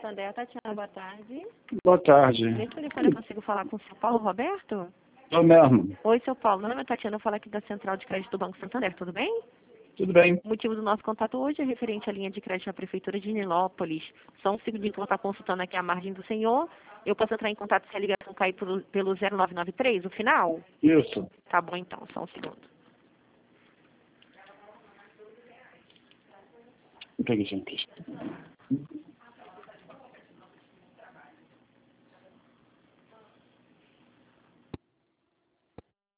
Santander, Tatiana, boa tarde. Boa tarde. Nesse telefone eu consigo falar com o seu Paulo Roberto? Eu mesmo. Oi, seu Paulo. Meu nome é Tatiana, eu falo aqui da Central de Crédito do Banco Santander, tudo bem? Tudo bem. O motivo do nosso contato hoje é referente à linha de crédito da Prefeitura de Nilópolis. Só um segundinho que eu vou estar consultando aqui a margem do senhor. Eu posso entrar em contato se a ligação cair pelo 0993, o final? Isso. Tá bom então, só um segundo. Interessante.